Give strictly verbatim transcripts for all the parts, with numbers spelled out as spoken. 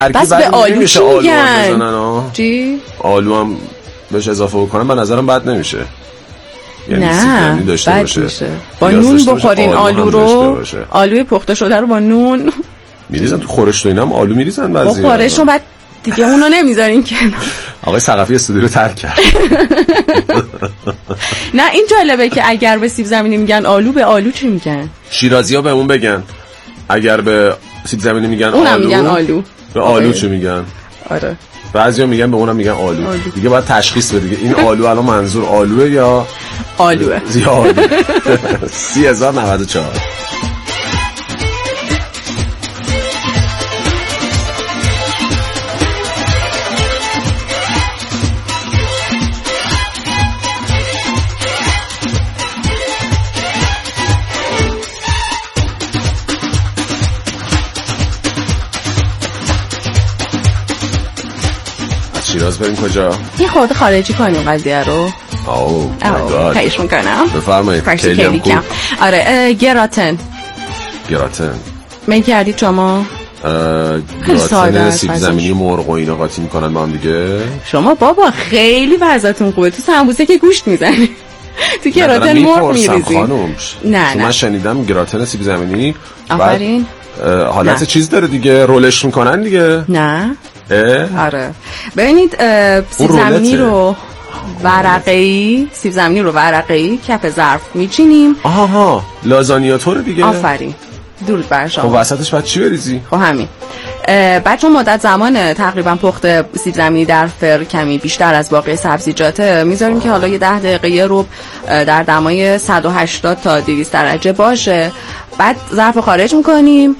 بس به آلو چی میگن؟ چی؟ آلو هم بهش اضافه بکنم به نظرم بد نمیشه. یعنی نه بد میشه. با نون بخورین آلو رو، آلوی پخته شده رو با نون میریزن تو خورش و اینم آلو میریزن بعضی. با خورشون بعد دیگه اونو نمیذارین کنار. آقای ثقفی استودیو رو ترک کرد. نه این جالبه که اگر به سیب زمینی میگن آلو، به آلو چی میگن؟ شیرازی‌ها بهمون بگن. اگر به سیب زمینی میگن آلو، اونم میگن آلو. به آلو چی میگن؟ آره. بعضیا میگن به اونم میگن آلو. آلو. دیگه باید تشخیص بده این آلو الان منظور آلوه یا آلوه. یا آلو. سی هزار و نود و چهار. شیراز بریم کجا؟ یه خورده خارجی کنیم قضیه رو. اوه اوه خیش میکنم. بفرمایید. خیلی کم. آره گراتن. گراتن می کردید شما؟ گراتن سیب زمینی مرغ و اینا قاطی میکنن با هم دیگه. شما بابا خیلی وضعتون خوبه. تو سمبوسه که گوشت میزنی، تو گراتن مرغ میریزی. نه نه من شنیدم گراتن سیب زمینی آفرین حالت چیز داره دیگه، رولش میکنن دیگه. نه اه؟ آره ببینید سیب زمینی رو ورقه‌ای سیب زمینی رو ورقه‌ای کف ظرف میچینیم. آها لازانیا طور دیگه. آفرین درود بر شما. خب وسطش بعد چی بریزی؟ خب همین بعد چون مدت زمان تقریبا پخت سیب زمینی در فر کمی بیشتر از باقی سبزیجاته، میذاریم آه. که حالا یه ده دقیقه یه ربع در دمای صد و هشتاد تا دویست درجه باشه. بعد ظرف خارج میکنیم.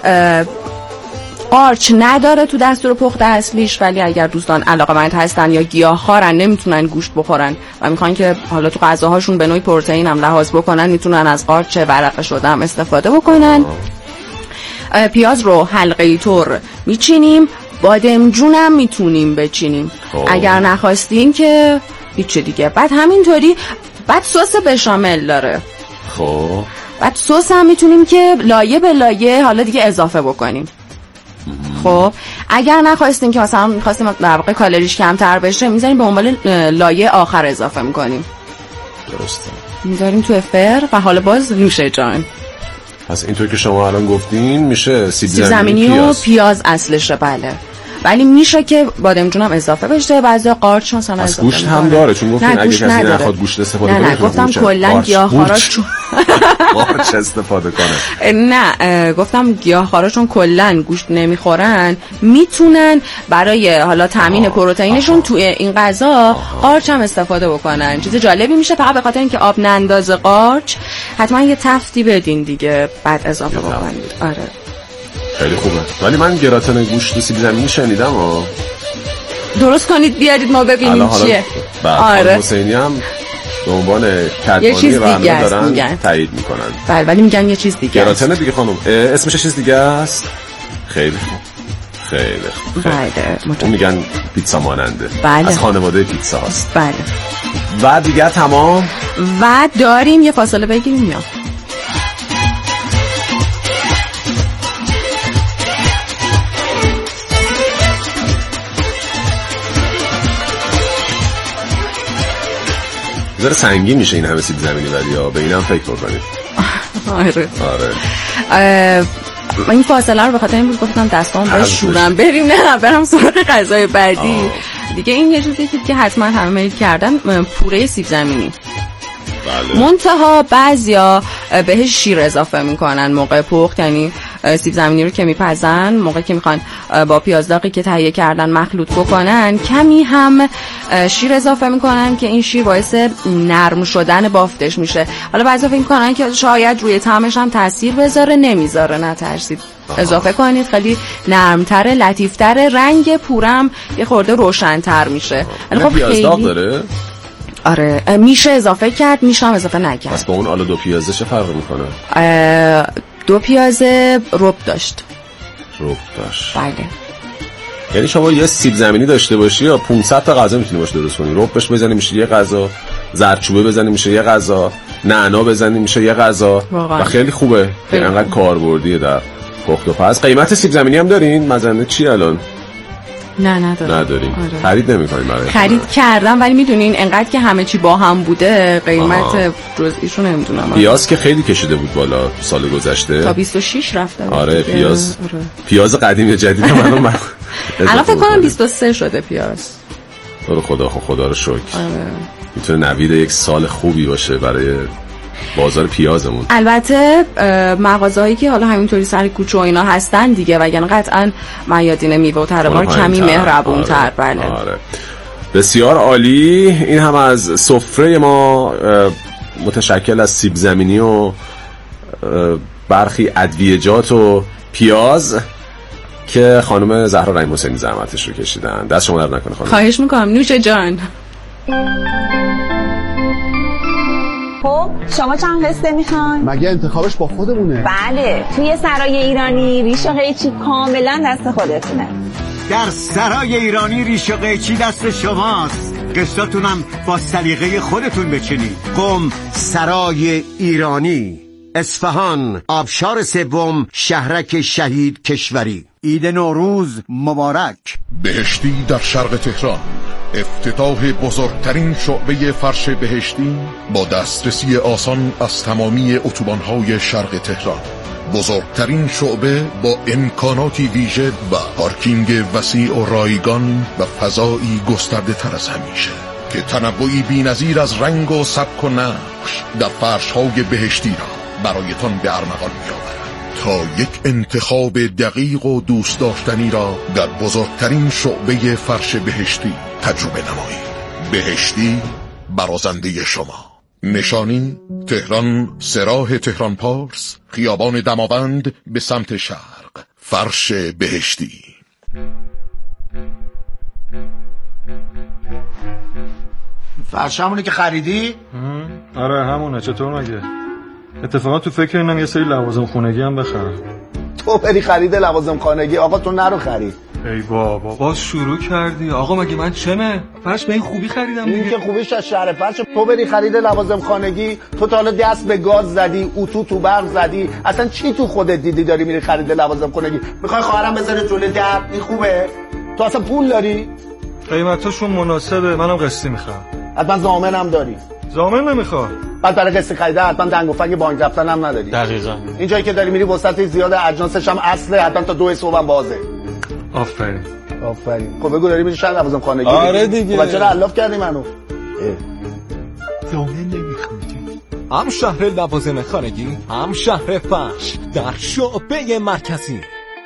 قارچ نداره تو دستور پخت اصلیش، ولی اگر دوستان علاقه‌مند هستن یا گیاهخوارن نمیتونن گوشت بخورن و میخوان که حالا تو غذاهاشون به نوعی پروتئین هم لحاظ بکنن، میتونن از قارچ ورقه شده هم استفاده بکنن. پیاز رو حلقه‌ای طور میچینیم. بادمجون هم میتونیم بچینیم آه. اگر نخواستین که هیچ دیگه. بعد همینطوری بعد سس بشامل داره. خب بعد سس هم میتونیم که لایه به لایه حالا دیگه اضافه بکنیم. خب اگر نخواستیم که مثلا می‌خواستیم در واقع کالریش کمتر بشه، میذاریم به عنوان لایه آخر اضافه می‌کنیم. درسته. میذاریم تو فر و حالا باز نوش جان. پس اینطور که شما الان گفتین میشه سیب زمینی, زمینی پیاز. و پیاز اصلشه. بله ولی میشه که بادمجون هم اضافه بشه، بعضی قارچ مثلا اضافه گوشت هم داره، چون گفتین اگه کسی نخواد گوشت استفاده کنه. نه نه گفتم کلا گیاهخوارا قارچ استفاده کنه. نه گفتم گیاهخوارا چون کلا گوشت نمیخورن، میتونن برای حالا تامین پروتئینشون توی این غذا قارچ هم استفاده بکنن. چیز جالبی میشه، فقط به خاطر اینکه آب نندازه قارچ حتما یه تفتی بدین دیگه بعد اضافه بکنید. آره خیلی خوبه. ولی من گراتن گوشت و سیب زمینی شنیدم ها. درست کنید بیارید ما ببینیم چیه. آره حسینی هم به عنوان کدمانی برنامه دارن تایید میکنن. بله ولی میگن یه چیز دیگه گراتن دیگه خانم. اسمش چیز دیگه است. خیلی خوب خیلی خوب. بله اون میگن پیتزا ماننده. بله. از خانواده پیتزا هست. بله و دیگه تمام. و داریم یه فاصله بگیریم میام. ذره سنگین میشه این همه سیب زمینی، ولی یا به اینم فکر بکنید. آره آره این فاصله رو به خاطر این بود گفتم دستام بشورم بریم نه برم سراغ غذای بعدی. آه. دیگه این یه چیزی که حتما همه میل کردن پوره سیب زمینی. بله. منتها بعضیا بهش شیر اضافه میکنن موقع پخت، یعنی سیب زمینی رو که میپزن موقعی که میخوان با پیاز داغی که تهیه کردن مخلوط بکنن کمی هم شیر اضافه میکنن که این شیر باعث نرم شدن بافتش میشه. حالا بعضیا فکر میکنن که شاید روی طعمش هم تاثیر بذاره، نمیذاره، نه ترسید اضافه کنید، خیلی نرمتره، لطیفتره، رنگ پورم یه خورده روشن‌تر میشه. خب پیاز داغ داره؟ آره میشه اضافه کرد، میشه هم اضافه نکرد. پس با اون آلا دو پیازه چه فرق میکنه؟ دو پیازه رب داشت. رب داشت. بله. یعنی شما یه سیب زمینی داشته باشی یا پانصد تا غذا میتونی باش درست کنی. ربش بزنی میشه یه غذا، زردچوبه بزنی میشه یه غذا، نعنا بزنی میشه یه غذا و خیلی خوبه. اینقدر کاربردیه در پخت و پز. قیمت سیب زمینی هم دارین؟ مزنه چی الان؟ نه نداریم. نداریم. آره. خرید نمی‌کنیم برای خرید کردم ولی میدونین انقدر که همه چی با هم بوده قیمت جزئیشو نمیدونم. پیاز که خیلی کشیده بود بالا سال گذشته تا بیست و شش رفته. آره پیاز آره. پیاز قدیم یا جدید منو من الان فکر کنم بیست و سه شده پیاز. تو خدا خو خدا رو شکر. آره. میتونه نوید یک سال خوبی باشه برای بازار پیازمون. البته مغازه‌هایی که حالا همینطوری سر کوچه و اینا هستن دیگه وگرنه قطعاً میادین میوه و تربار کمی مهربون‌تر. آره. بله. آره. بسیار عالی. این هم از سفره ما متشکل از سیب زمینی و برخی ادویه‌جات و پیاز که خانم زهرا رحیم حسینی زحمتش رو کشیدن. دست شما درد نکنه خانم. خواهش میکنم. نوش جان. خب شما چند قسطه میخوان؟ مگه انتخابش با خودمونه؟ بله توی سرای ایرانی ریش و قیچی کاملا دست خودتونه. در سرای ایرانی ریش و قیچی دست شماست. قسطاتونم با سلیقه خودتون بچینید. قم سرای ایرانی، اصفهان، آبشار سوم، شهرک شهید کشوری. عید نوروز مبارک. بهشتی در شرق تهران، افتتاح بزرگترین شعبه فرش بهشتی با دسترسی آسان از تمامی اتوبان‌های شرق تهران. بزرگترین شعبه با امکاناتی ویژه و پارکینگ وسیع و رایگان و فضایی گسترده تر از همیشه که تنوعی بی‌نظیر از رنگ و سبک و نقش در فرش‌های بهشتی را برایتان به ارمغان می‌آورد تا یک انتخاب دقیق و دوست داشتنی را در بزرگترین شعبه فرش بهشتی تجربه نمایید. بهشتی برازنده شما. نشانی تهران، سراح تهران پارس، خیابان دماوند به سمت شرق. فرش بهشتی. فرش همونه که خریدی؟ آره همونه. چطور مگه؟ اتفاقا تو فکر اینم یه سری لوازم خونگی هم بخرم. تو بری خرید لوازم خانگی آقا تو نرو خرید. ای بابا باز شروع کردی. آقا مگه من چمه؟ فرش به این خوبی خریدم دیگه. این که خوبیش از شهر فرش. تو بری خرید لوازم خانگی تو تا حالا دست به گاز زدی، اتو تو برق زدی، اصلا چی تو خودت دیدی داری میری خرید لوازم خانگی؟ میخوای خواهرم بذاره جلوی در؟ این خوبه؟ تو اصلا پول داری؟ قیمتاشون مناسبه. منم قسطی میخوام. حتما ضامنم داری؟ ضامن نمیخوام. بعد برای قسط خریده حتما دنگ و فنگ بانک رفتن هم نداری. دقیقاً. این جایی که داری میری وسط زیاد اجناسش هم اصله، حتما تا دو صبح هم بازه. آفرین. آفرین. خب بگو داری میری شهر لوازم خانگی؟ آره دیگه. خب چرا الاف کردی منو؟ ضامن نمیخوام. هم شهر لوازم خانگی، هم شهر فرش در شعبه مرکزی.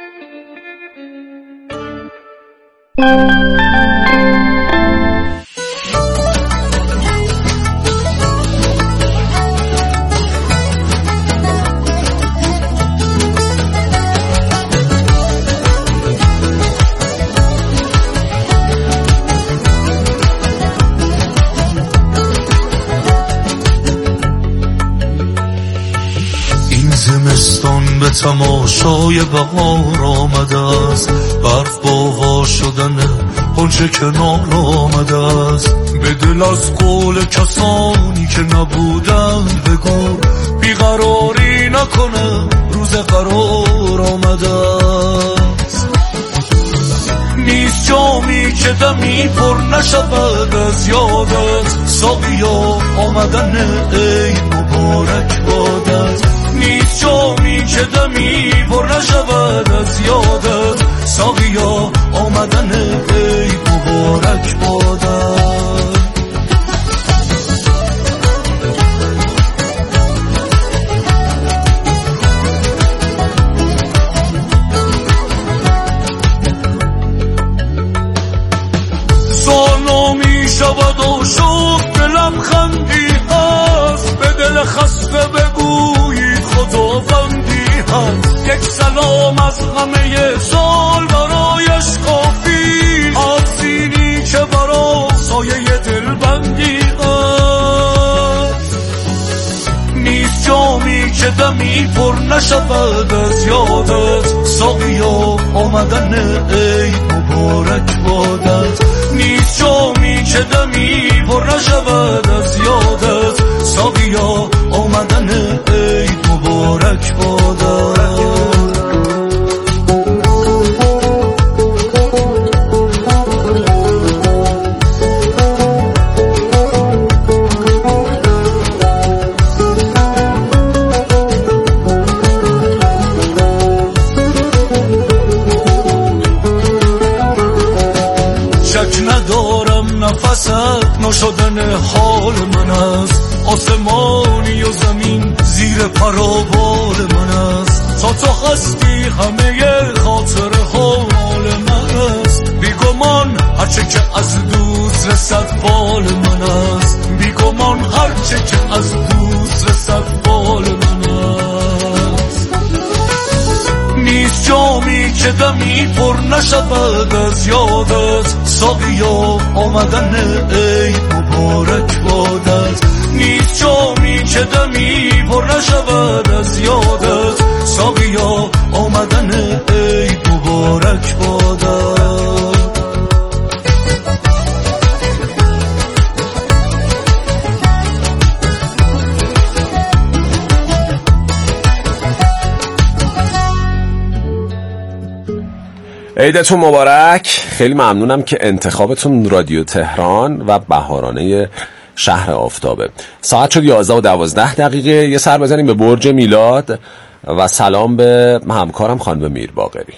زمستان به تماشای بهار آمده است، برف باوا شدن آنچه کنار آمده است. به دل از قول کسانی که نبودند بگو بیقراری نکنه، روز قرار آمده است. نیست جامی که دمی پر نشود از یادت، ساقیا آمدن عید مبارک بادت. نیست جامی که دمی پر نشود از یادت، ساقیا آمدن عید مبارک بادت. سالو می شود و شد به لبخندی هست، به دل خسته بگویید خداوندی هست. یک سلام از همه سال برایش کافی، آسینی که برا سایه دلبندی هست. نیست جامی که دمی پر نشود از یادت، ساقیا آمدن عید مبارک بادت. نیست جامی که دمی پر نشود از یادت، ساقیا آمدن عید مبارک بادت. نفست نشدن حال من است، آسمانی و زمین زیر پروال من است، تا تو هستی همه خاطر حال من است، بیگمان هرچه که از دوست رسد فال من است، بیگمان هرچه که از دوست رسد فال من است. نیست جامی که دمی پر نشود از یادت، ساقیا آمدن عید مبارک بادت. نیست جامی که دمی پر نشود از یادت، ساقیا آمدن عید مبارک بادت. عیدتون مبارک. خیلی ممنونم که انتخابتون رادیو تهران و بهارانه شهر آفتابه. ساعت شد یازده و دوازده دقیقه. یه سر بزنیم به برج میلاد و سلام به همکارم خانم میر باقری.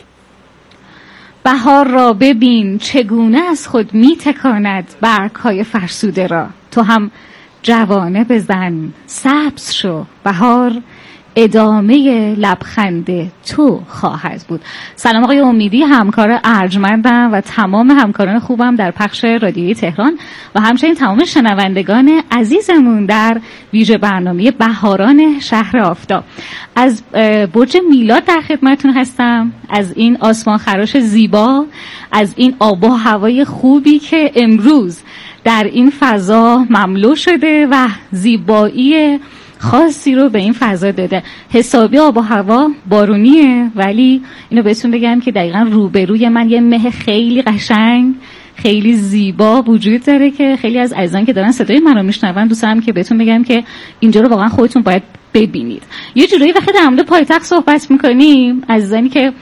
بهار را ببین چگونه از خود می تکاند برگ‌های فرسوده را، تو هم جوانه بزن سبز شو، بهار ادامه لبخند تو خواهد بود. سلام آقای امیدی، همکار ارجمندم و تمام همکاران خوبم در پخش رادیویی تهران و همچنین تمام شنوندگان عزیزمون در ویژه برنامه بهاران شهر آفتاب. از برج میلاد در خدمتتون هستم، از این آسمان خراش زیبا، از این آب و هوای خوبی که امروز در این فضا مملو شده و زیبایی خاصی رو به این فضا داده. حسابی آب و هوا بارونیه، ولی اینو بهتون بگم که دقیقاً روبروی من یه مه خیلی قشنگ خیلی زیبا وجود داره که خیلی از عزیزان که دارن صدای من رو میشنون دوست دارم که بهتون بگم که اینجا رو واقعا خودتون باید ببینید. یه جورایی وقتی در مورد پایتخت صحبت میکنیم، عزیزانی که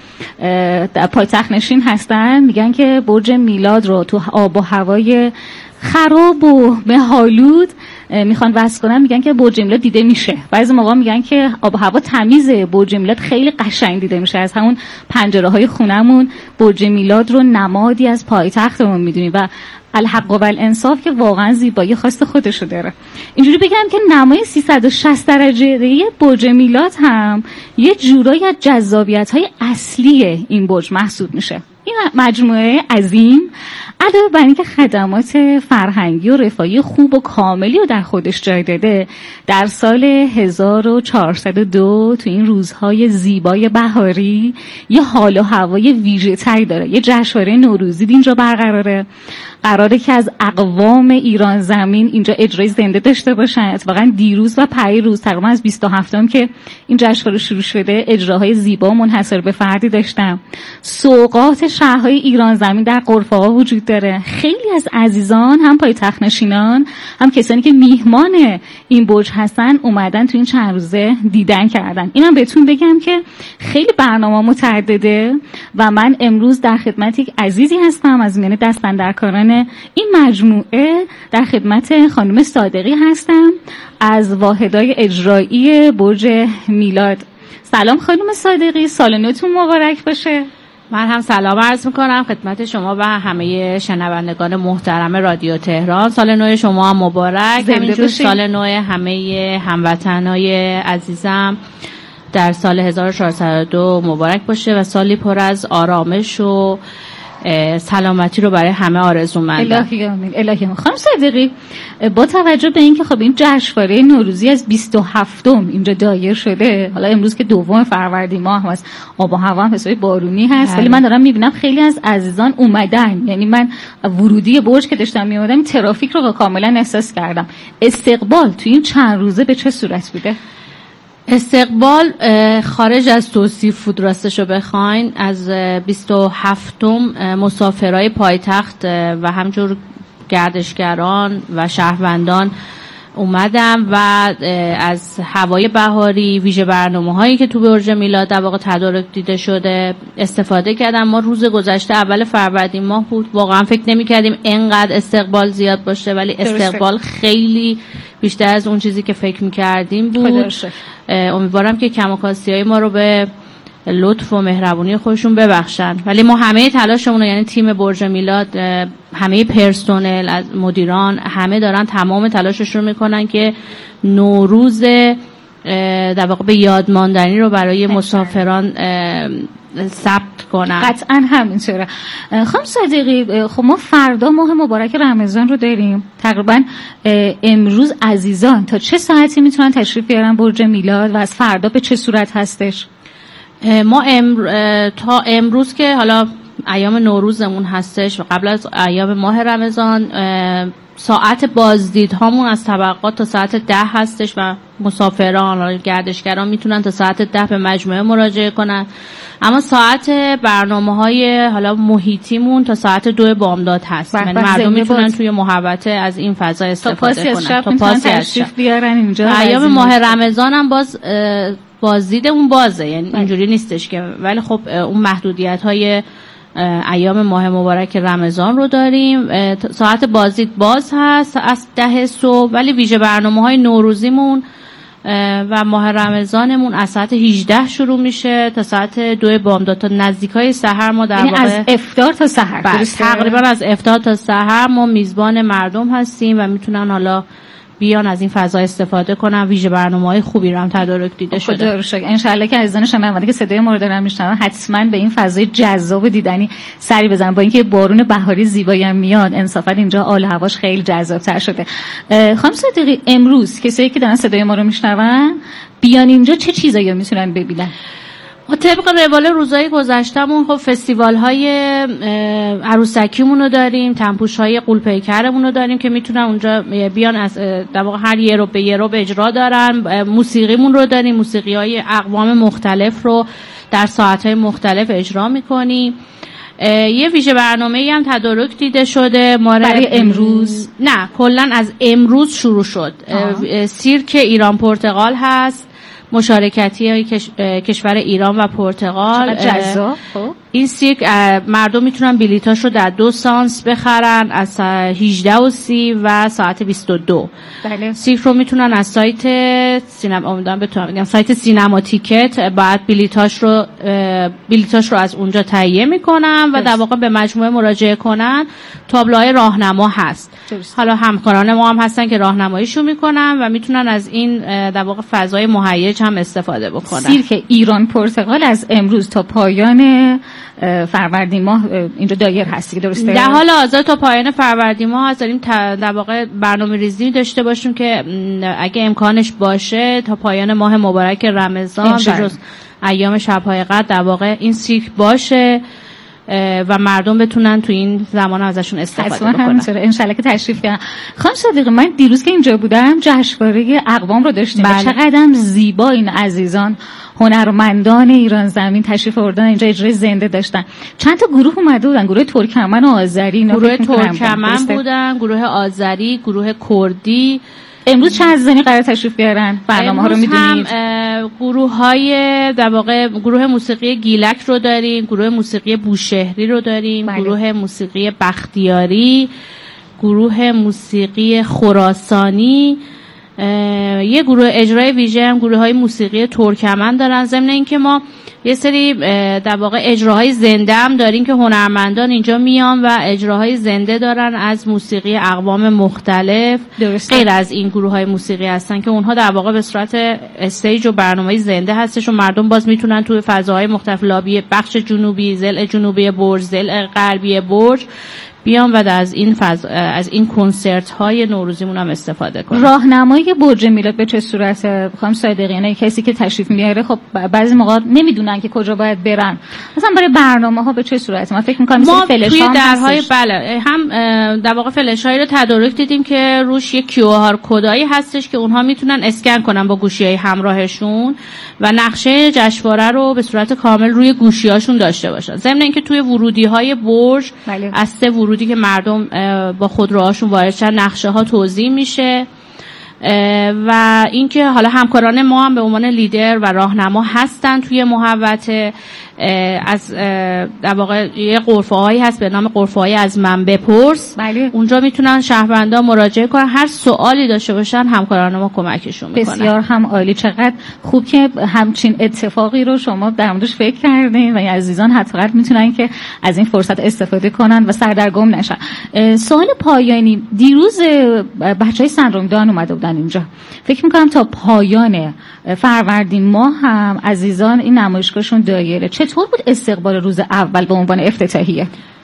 در پایتخت نشین هستن میگن که برج میلاد رو تو آب و هوای خراب و مه‌آلود میخوان وصف کنن، میگن که برج میلاد دیده میشه. بعضی موقع میگن که آب و هوا تمیزه، برج میلاد خیلی قشنگ دیده میشه. از همون پنجره‌های خونمون برج میلاد رو نمادی از پایتختمون میدونیم و الحق و الانصاف که واقعا زیبایی خاص خودشو داره. اینجوری بگم که نمای سیصد و شصت درجه برج میلاد هم یه جورایی از جذابیت‌های اصلی این برج محسوب میشه. این مجموعه عظیم علاوه بر اینکه خدمات فرهنگی و رفاهی خوب و کاملی رو در خودش جای داده، در سال هزار و چهارصد و دو تو این روزهای زیبای بهاری یه حال و هوای ویژه‌تری داره. یه جشنواره نوروزی اینجا برقراره، قراره که از اقوام ایران زمین اینجا اجرای زنده داشته باشن. اتفاقا دیروز و پریروز تقریبا از بیست و هفتم که این جشنواره شروع شده اجراهای زیبا و منحصر به فردی داشتم. سوغات شهرهای ایران زمین در غرفه‌ها وجود داره. خیلی از عزیزان هم پایتخت نشینان هم کسانی که میهمان این برج هستن اومدن تو این چند روزه دیدن کردن. اینم بهتون بگم که خیلی برنامه متعدده و من امروز در خدمت یک عزیزی هستم از میان دستاندرکاران این مجموعه. در خدمت خانم صادقی هستم از واحدهای اجرایی برج میلاد. سلام خانم صادقی، سال نوتون مبارک باشه. من هم سلام عرض میکنم خدمت شما و همه شنوندگان محترم رادیو تهران. سال نو شما هم مبارک، همینجور سال نو همه هموطنای عزیزم در سال هزار و چهارصد و دو مبارک باشه و سالی پر از آرامش و سلامتی رو برای همه آرزو مندم. الهی آمین. الهی آمین. خانم صادقی، با توجه به اینکه خب این جشنواره نوروزی از بیست و هفتم اینجا دایر شده، حالا امروز که دوم فروردین ماه هست، آب و هوا هم حسابی بارونی هست، ولی من دارم میبینم خیلی از عزیزان اومدن. یعنی من ورودی برج که داشتم میومدم ترافیک رو کاملا احساس کردم. استقبال تو این چند روزه به چه صورت بوده؟ استقبال خارج از توصیف راستشو بخواین، از بیست و هفتم مسافرای پایتخت و همجور گردشگران و شهروندان اومدم و از هوای بهاری ویژه برنامه هایی که تو برج میلاد در واقع تدارک دیده شده استفاده کردم. ما روز گذشته اول فروردین ماه بود، واقعا فکر نمی کردیم اینقدر استقبال زیاد باشه، ولی استقبال خیلی بیشتر از اون چیزی که فکر می کردیم بود. امیدوارم که کم و کاستی های ما رو به لطف و مهربونی خودشون ببخشن. ولی ما همه تلاشمون، یعنی تیم برج میلاد، همه پرسنل از مدیران، همه دارن تمام تلاششون میکنن که نوروز در واقع به یاد ماندنی رو برای مسافران ثبت کنن. قطعا همینطوره. خانم صادقی، خب ما فردا ماه مبارک رمضان رو داریم. تقریبا امروز عزیزان تا چه ساعتی میتونن تشریف بیارن برج میلاد و از فردا به چه صورت هستش؟ ما امر... تا امروز که حالا ایام نوروزمون هستش و قبل از ایام ماه رمضان، ساعت بازدید هامون از طبقات تا ساعت ده هستش و مسافران و گردشگران میتونن تا ساعت ده به مجموعه مراجعه کنن. اما ساعت برنامه های حالا محیطیمون تا ساعت دو بامداد هست. یعنی مردم میتونن باز... توی محوطه از این فضا استفاده کنن تا پاسی از شب بیارن اینجا. ایام ماه رمضان هم باز بازدیدمون بازه، یعنی اینجوری نیستش که، ولی خب اون محدودیت های ایام ماه مبارک رمضان رو داریم. ساعت بازدید باز هست از ده صبح، ولی ویژه برنامه های نوروزیمون و ماه رمضانمون از ساعت هجده شروع میشه تا ساعت دو بامداد تا نزدیکای سحر. ما در واقع از افطار تا سحر تقریبا از افطار تا سحر ما میزبان مردم هستیم و میتونن حالا بیان از این فضا استفاده کنن. ویژه برنامه‌های خوبی رو هم تدارک دیده شده. خدا رو شکر. ان شاءالله که عزیزان شنونده که صدای ما رو دارن میشنون حتما به این فضای جذاب دیدنی سری بزنن. با اینکه بارون بهاری زیبایی هم میاد، انصافا اینجا حال و هواش خیلی جذاب‌تر شده. خانم صادقی، امروز کسایی که دارن صدای ما رو میشنون بیان اینجا چه چیزایی میتونن ببینن؟ طبق روال روزهای گذشتهمون خب فستیوال های عروسکیمون رو داریم، تنپوش های قولپیکرمون رو داریم که میتونن اونجا بیان از در واقع هر یه رو به یه رو به اجرا دارن. موسیقیمون رو داریم، موسیقی های اقوام مختلف رو در ساعت های مختلف اجرا میکنیم. یه ویژه برنامه‌ای هم تدارک دیده شده ما برای امروز. نه کلا از امروز شروع شد. آه. سیرک ایران پرتغال هست، مشارکتی های کش... کشور ایران و پرتغال. جذاب. این سیرک مردم میتونن بلیتاش رو در دو سانس بخرن از هجده و سی و ساعت بیست و دو. بله. سیرک رو میتونن از سایت سینما امیدوارم بتونم بگم سایت سینما تیکت بعد بلیتاش رو بلیتاش رو از اونجا تهیه میکنن و در واقع به مجموعه مراجعه کنن. تابلوهای راهنما هست. درست. حالا همکاران ما هم هستن که راهنماییشو میکنن و میتونن از این در واقع فضای مهیج هم استفاده بکنن. سیرک ایران پرتغال از امروز تا پایان فروردین ماه اینجا دایر هستی، درسته؟ در حال حاضر تا پایان فروردین ماه داریم در واقع برنامه‌ریزی داشته باشیم که اگه امکانش باشه تا پایان ماه مبارک رمضان به جز ایام شب‌های قدر در واقع این سیرک باشه و مردم بتونن تو این زمان ازشون استفاده بکنن. ان شاءالله که تشریف بیارن. خانم صادقی، من دیروز که اینجا بودم جشنواره اقوام رو داشتیم. بله. چقدر زیبا این عزیزان هنرمندان ایران زمین تشریف آوردن اینجا اجرای زنده داشتن. چند تا گروه اومده بودن، گروه ترکمن و آذری. گروه ترکمن بودن، گروه آذری، گروه کردی. امروز چه عزیزانی قرار تشریف بیارن؟ برنامه ها رو میدونید؟ گروه های در واقع گروه موسیقی گیلک رو داریم، گروه موسیقی بوشهری رو داریم. بله. گروه موسیقی بختیاری، گروه موسیقی خراسانی، یه گروه اجرای ویژه هم گروه های موسیقی ترکمن دارن. ضمن اینکه ما یه سری در واقع اجراهای زنده هم داریم که هنرمندان اینجا میان و اجراهای زنده دارن از موسیقی اقوام مختلف. درسته. غیر از این گروه های موسیقی هستن که اونها در واقع به صورت استیج و برنامه زنده هستش و مردم باز میتونن توی فضاهای مختلف، لابی بخش جنوبی، ضلع جنوبی برج، ضلع غربی برج بیان و از این فضا از این کنسرت های نوروزیمون هم استفاده کنن. راهنمایی برج میلاد به چه صورت خانم صادقی؟ یعنی کسی که تشریف میاره خب بعضی موقع نمیدونن که کجا باید برن، مثلا برای برنامه ها به چه صورت؟ من فکر می‌کنم مثلا فلش ها درهای بله هم در واقع فلش هایی رو تدارک دیدیم که روش یک کیو آر کدایی هستش که اونها میتونن اسکن کنن با گوشی‌های همراهشون و نقشه جشنواره رو به صورت کامل روی گوشی‌هاشون داشته باشن. ضمن اینکه توی ورودی‌های برج بله. از ورودی که مردم با خودروهاشون وارد شدن نقشه ها توضیح میشه و اینکه حالا همکاران ما هم به عنوان لیدر و راهنما هستن توی محوطه. از در واقع یه غرفه‌هایی هست به نام غرفه‌های از من بپرس. بله. اونجا میتونن شهروندان مراجعه کنن، هر سوالی داشته باشن همکاران ما کمکشون میکنن. بسیار هم عالی. چقدر خوب که همچین اتفاقی رو شما در موردش فکر کردین و عزیزان حتما میتونن که از این فرصت استفاده کنن و سردرگم نشن. سوال پایانی، دیروز بچهای سندروم دان اومده بودن اینجا. فکر میکنم تا پایان فروردین ماه هم عزیزان این نمایشگاهشون دایره. چطور بود استقبال روز اول به عنوان افتتاحیه؟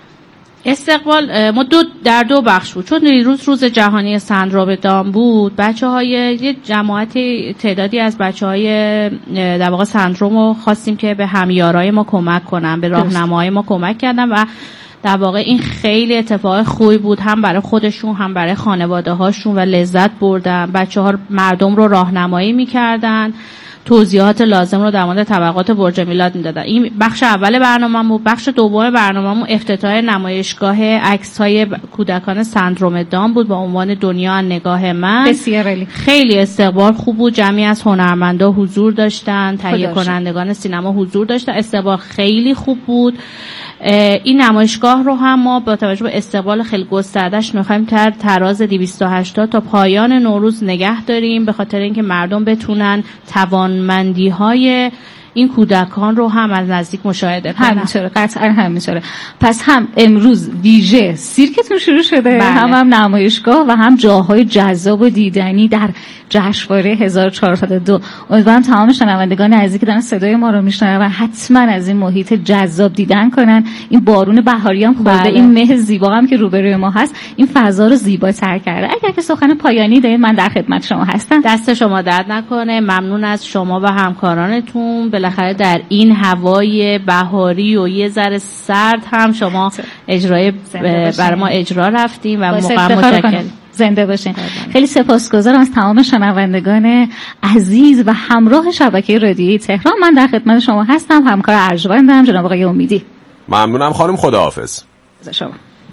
استقبال ما دو در دو بخش بود، چون دیروز روز جهانی سندروم دان بود. بچه‌های یه جماعت تعدادی از بچه‌های در واقع سندروم رو خواستیم که به همیارای ما کمک کنن، به راهنمای ما کمک کردن و در واقع این خیلی اتفاق خوبی بود، هم برای خودشون هم برای خانواده هاشون و لذت بردن. بچه‌ها مردم رو راهنمایی می‌کردن، توضیحات لازم رو در مورد طبقات برج میلاد میدادن. این بخش اول برنامه‌مون. بخش دوم برنامه‌مون افتتاح نمایشگاه عکس‌های کودکان سندروم دان بود با عنوان دنیا نگاه من. بسیار خیلی استقبال خوب بود، جمعی از هنرمندا حضور داشتن، تهیه کنندگان سینما حضور داشتن، استقبال خیلی خوب بود. این نمایشگاه رو هم ما با توجه به استقبال خیلی گسترده‌اش می‌خوایم تر تراز دویست و هشتاد تا پایان نوروز نگه داریم، به خاطر اینکه مردم بتونن توانمندی‌های این کودکان رو هم از نزدیک مشاهده کنن. همینطوره، قطعا همینطوره. پس هم امروز ویژه سیرکتون شروع شده، بله. هم هم نمایشگاه و هم جاهای جذاب و دیدنی در جشنواره هزار و چهارصد و دو. امیدوارم تمام شنوندگان عزیزی که دارن صدای ما رو میشنون حتما از این محیط جذاب دیدن کنن. این بارون بهاری هم خورده، بله. این مه زیبا هم که روبروی ما هست این فضا رو زیباتر کرده. اگر که سخن پایانی دارید من در خدمت شما هستم. دست شما درد نکنه. ممنون از شما و همکارانتون. بالاخره در این هوای بهاری و یه ذره سرد هم شما اجرای برای ما اجرا رفتیم و موقع متشکرم. زنده باشین. خیلی سپاسگزارم از تمام شنوندگان عزیز و همراه شبکه رادیویی تهران. من در خدمت شما هستم، همکار ارجمندم جناب آقای امیدی. ممنونم خانم، خداحافظ. شما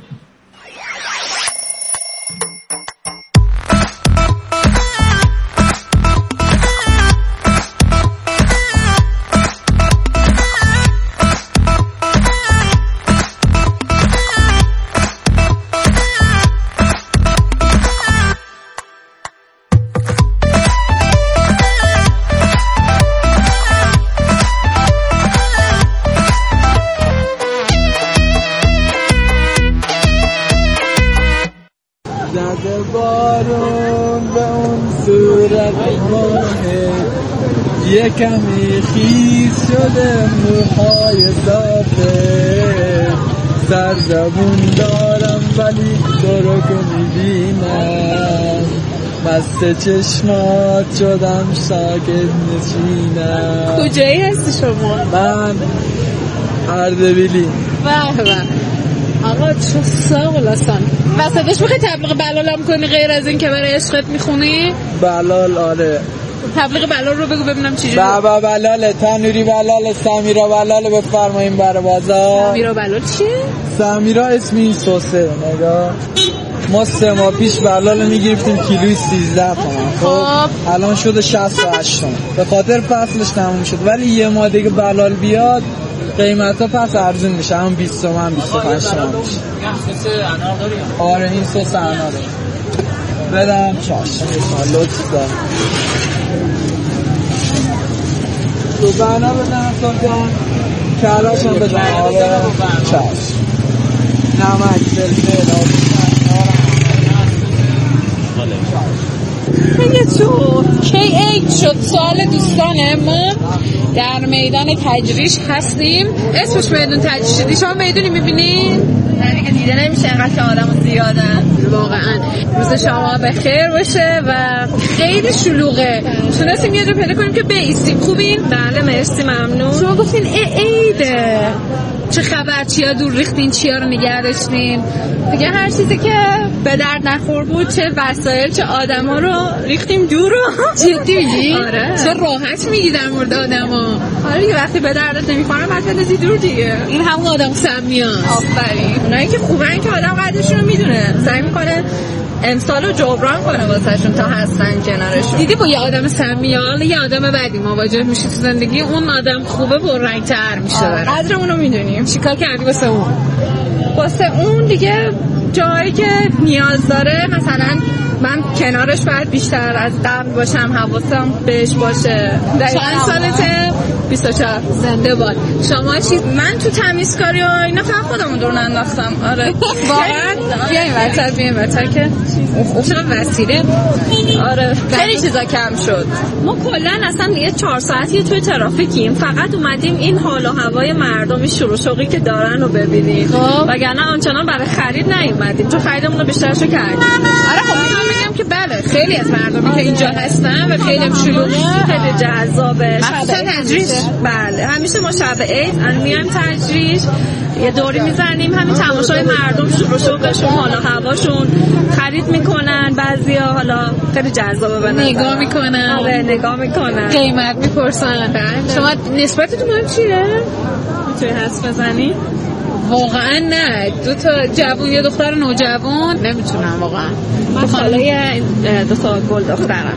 یه کمی خیز شده موهای صافه، سر زبون دارم ولی تو رو که میبینم مست چشمات شدم ساکت نشینم. کجایی هستی شما؟ من اردبیلی. به به آقا چه ساغلستان. وسطش میخوای تبلیغ بلالم کنی غیر از این که برای عشقت میخونی؟ بلال آره. تبلیغ بلال رو بگو ببینم چی جوری. بابا بلال، تنوری بلال، سمیرا بلال بفرمایین برای بازار. سمیرا بلال چیه؟ سمیرا اسم این سوسه نگاه. ما سه ماه پیش بلال میگرفتیم کیلوی سیزده تومن. خب الان شده شصت و هشت تومن. به خاطر فصلش تموم شد، ولی یه ماه دیگه بلال بیاد قیمتا پس ارزون میشه، هم بیست تومن بیست و پنج تومن میشه. سس انار داری؟ آره این سس اناره. بدم چاش لطف دارم تو بنا بدم کن کلاش هم بدم. آره چاش نمک فلفل خیلی تو کی عید شد. سوال دوستانه، ما در میدان تجریش هستیم. اسمش میدان تجریش. شما میدونی میبینین؟ نه دیگه دیده نمیشه اینقدر که آدم زیادن. واقعا روز شما بخیر باشه و خیلی شلوغه. تونستیم یه جا پیدا کنیم که بایستیم. خوبین؟ بله مرسی ممنون. شما گفتین عیده، چه خبر؟ چیا دور ریختین؟ چیا رو نگه داشتین؟ دیگه هر چیزی که به درد نخور بود، چه وسایل چه آدما رو ریختیم دور. رو جدی میگی؟ آره. چه راحت میگی در مورد آدما. آره دیگه وقتی به دردت نمیخوره بعد بندازی دور دیگه. این همون آدم سمیاست. آفرین. اونایی که خوبن که آدم قدرشون رو میدونه، سعی میکنه امسالو جبران کنه واسهشون تا هستن کنارشون. دیدی با یه آدم سمیال یه آدم بدی مواجه میشی تو زندگی، اون آدم خوبه پررنگ‌تر میشه. قدر اونو میدونیم. چیکار کردی واسه اون؟ واسه اون دیگه جایی که نیاز داره، مثلا من کنارش باید بیشتر از قبل باشم، حواسم بهش باشه. چند سالته؟ بیست و چهار. زنده باد. شما چی؟ من تو تمیزکاری و اینا فقط خودمون دور انداختم. آره واقعا. بیایم وقتر بیایم وقتر که چقدر وسیله. آره خیلی چیزا کم شد. ما کلا اصلا یه چهار ساعتی توی ترافیکیم، فقط اومدیم این حال و هوای مردمی شروع شوقی که دارن رو ببینیم، وگرنه آنچنان برای خرید نیومدیم، تو خریدمون رو بیشترشو کردیم. آره خب میگم که بله خیلی از مردمی که اینجا هستن و خیلی شلوغه، خیلی جذابه. مثلا تجریش بله همیشه ما شب عید میایم تجریش یه دوری میزنیم، همین تماشای مردم شروع شوقشون، حالا هواشون، خرید میکنن، بعضیا حالا خیلی جذابه به نظر نگاه میکنن. آره نگاه میکنن، قیمت میپرسن. شما نسبتتون هم چیه؟ میتونی حدس بزنی؟ واقعا نه، دو تا جوون یه دختر نوجوان نمیتونم واقعا. من خالای دو تا گل دخترم.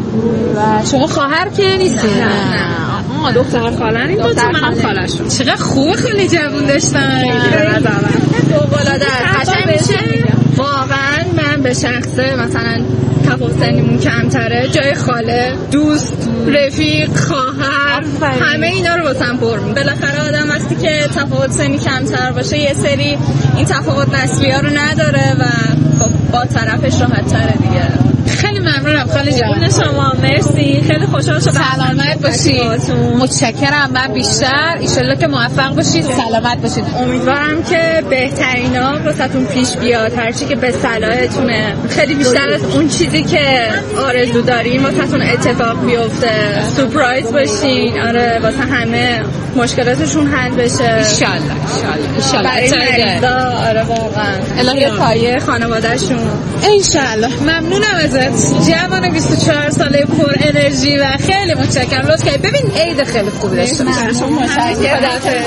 و شما خواهر که نیستی؟ نه نه دختر خالن این دو تا، منم خالشون. چقدر خوبه، خیلی جوون داشتن. فوق‌العاده قشنگ میشه. واقعا من به شخصه مثلا تفاوت سنیمون کمتره، جای خاله، دوست، رفیق، خواهر، همه اینا رو واسم پر می‌کنه. بالاخره آدم وقتی که تفاوت سنی کمتر باشه یه سری این تفاوت نسلی‌ها رو نداره و خب با طرفش راحت‌تره دیگه. خیلی ممنونم خاله جان. شما مرسی، خیلی خوشحال شدم. سلامت باشید. متشکرم. من بیشتر ایشالله که موفق باشید، سلامت باشید. امیدوارم که بهترینا واسهتون پیش بیاد، هرچی که به صلاحتونه، خیلی بیشتر از اون چیزی که آرزو دارین واسهتون اتفاق بیفته، سورپرایز باشین. آره واسه همه مشکلاتشون حل بشه ان شاء الله. ان شاء الله ان شاء الله. آره واقعا الهی پایه خانواده‌شون ان شاء الله. ممنونم ازت جوان بیست و چهار ساله پر انرژی و خیلی متشکرم. لطف کردید. ببین عید خیلی خوبی داشته باشید. متشکرم.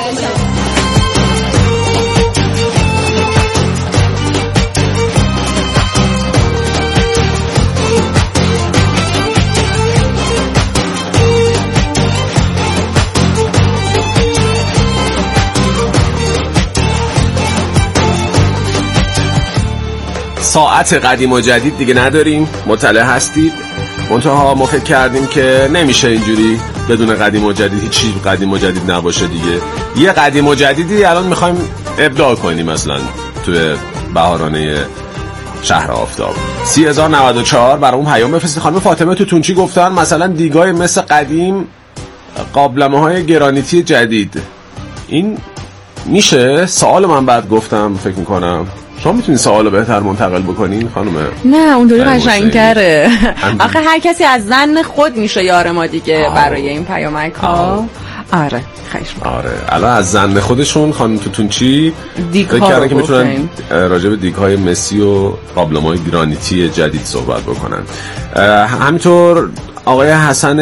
ساعت قدیم و جدید دیگه نداریم، مطلع هستید. منتها ما فکر کردیم که نمیشه اینجوری بدون قدیم و جدید، هیچ چیز قدیم و جدید نباشه دیگه. یه قدیم و جدیدی الان میخوایم ابداع کنیم مثلا توی بهارانه شهر آفتاب. سی هزار و نود و چهار برای اون پیام بفرستید. خانم فاطمه تو تونچی گفتن مثلا دیگای مثل قدیم، قابلمه های گرانیتی جدید. این میشه؟ سوال من بعد گفتم فکر میکنم شما میتونید سوالو بهتر منتقل بکنین خانم؟ نه اونطوری قشنگ‌تره. آخه هر کسی از زن خود میشه یار ما دیگه برای این پیامک ها. آره خیش. آره الان از زن خودشون خانم توتونچی فکر کردن که میتونن راجع به دیگ‌های مسی و قابلمه‌های گرانیتی جدید صحبت بکنن. همینطور آقای حسن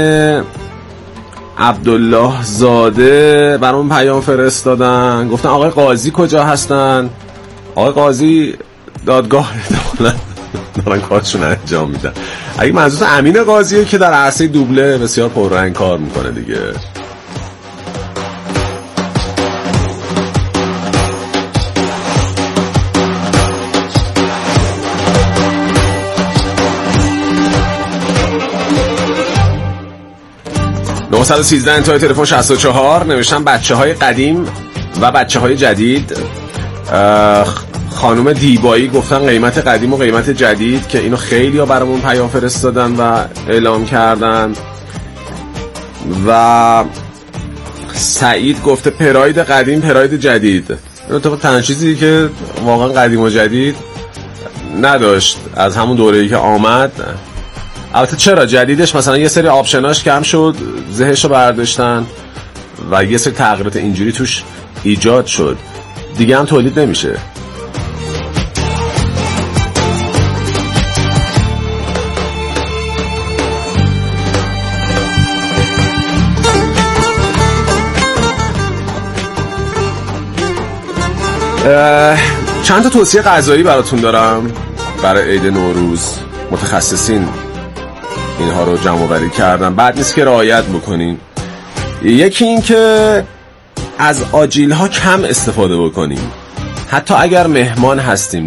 عبدالله زاده برام پیام فرستادن، گفتن آقای قاضی کجا هستن؟ آقای قاضی دادگاه دولت دارن کارشون انجام میدن. اگه منظور امین قاضیه که در عرصه دوبله بسیار پررنگ کار میکنه دیگه. نه یک سه انتهای تلفن شصت و چهار نوشتن بچه های قدیم و بچه های جدید. خانم دیبایی گفتن قیمت قدیم و قیمت جدید که اینو خیلی ها برامون پیام فرستادن و اعلام کردن. و سعید گفته پراید قدیم پراید جدید. این تو تنها چیزی که واقعا قدیم و جدید نداشت از همون دوره‌ای که آمد. البته چرا جدیدش مثلا یه سری آپشناش کم شد، زهش رو برداشتن و یه سری تغییرات اینجوری توش ایجاد شد، دیگه هم تولید نمیشه. چند تا توصیه غذایی براتون دارم. برای عید نوروز متخصصین اینها رو جمع آوری کردن. بعد نیست که رعایت بکنین. یکی این که از آجیل ها کم استفاده بکنیم، حتی اگر مهمان هستیم